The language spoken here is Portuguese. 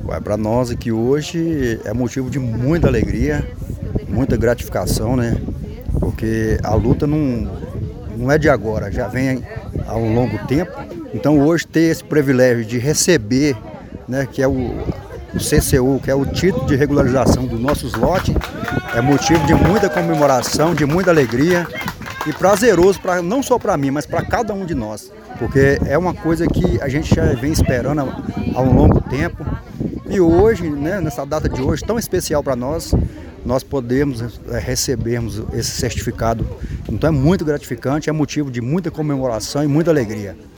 Para nós aqui hoje é motivo de muita alegria, muita gratificação, né? Porque a luta não é de agora, já vem há um longo tempo. Então hoje ter esse privilégio de receber, né, que é o CCU, que é o título de regularização dos nossos lotes, é motivo de muita comemoração, de muita alegria e prazeroso, não só para mim, mas para cada um de nós. Porque é uma coisa que a gente já vem esperando há um longo tempo. E hoje, né, nessa data de hoje tão especial para nós podemos recebermos esse certificado. Então é muito gratificante, é motivo de muita comemoração e muita alegria.